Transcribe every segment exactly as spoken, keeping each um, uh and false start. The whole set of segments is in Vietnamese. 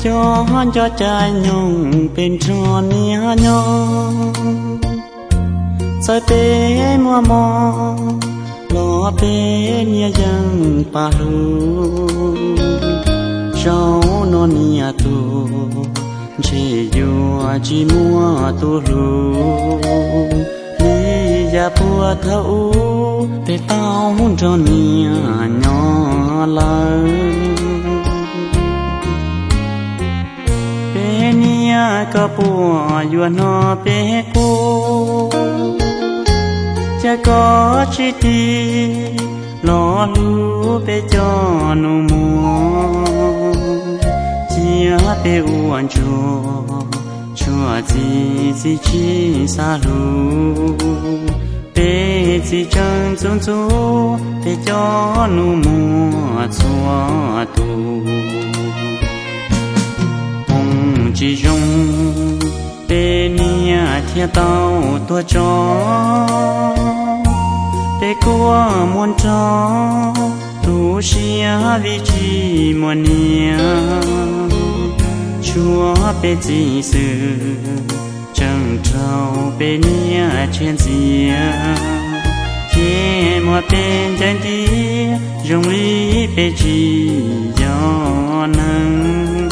cho cho trái nhung bên tròn nia nhung sai bé mua mò lo bé nia dân pa lu cháu non nia tu chỉ yo chỉ mua tu lu li ya bua thâu để tao muốn cho nia nhỏ lớn bé nia có bùa yo nó bé cô cha có chi ti lo lu bé cho nu mua chia bé uan chua chua gì gì chi xa lu bé chỉ chân chân chú bé cho nu mua chua tu ông chỉ dùng bé nia thiên tao tua cho bé qua muôn cho tu xia vì chi muôn nia chúa bé chỉ sự chẳng trâu bé nia trên dìa trên một bên chân đi dùng lý bé chỉ do nâng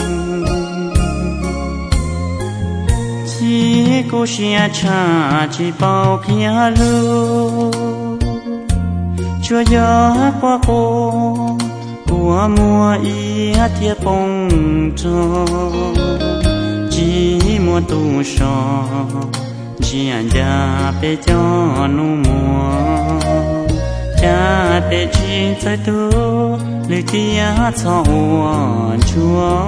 chỉ cô xia cha chỉ bao kia lu chúa gió qua cô của mùa ý thiệp bông cho chỉ mùa tu sò chỉ anh cha bé cho nu mùa cha bé chỉ sai tu lưỡi tia cho chúa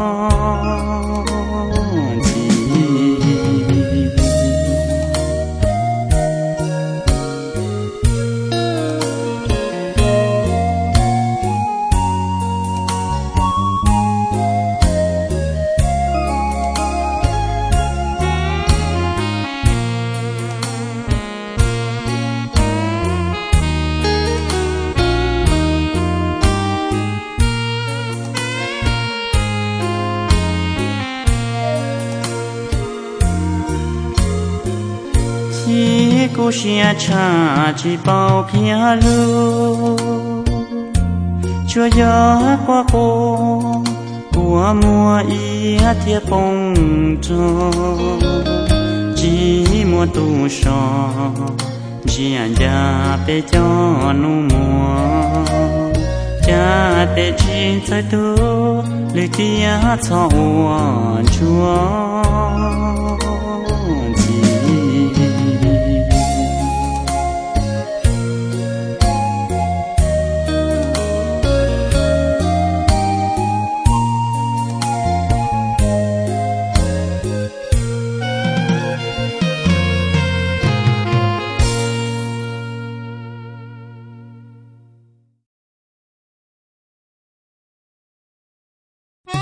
cô xia cha chỉ bao kia lu chúa gió qua cô của mùa ý thiệp bông cho chỉ mùa tu sò chỉ anh cha bé cho nu mùa cha bé chỉ sai tu lưỡi tia cho chúa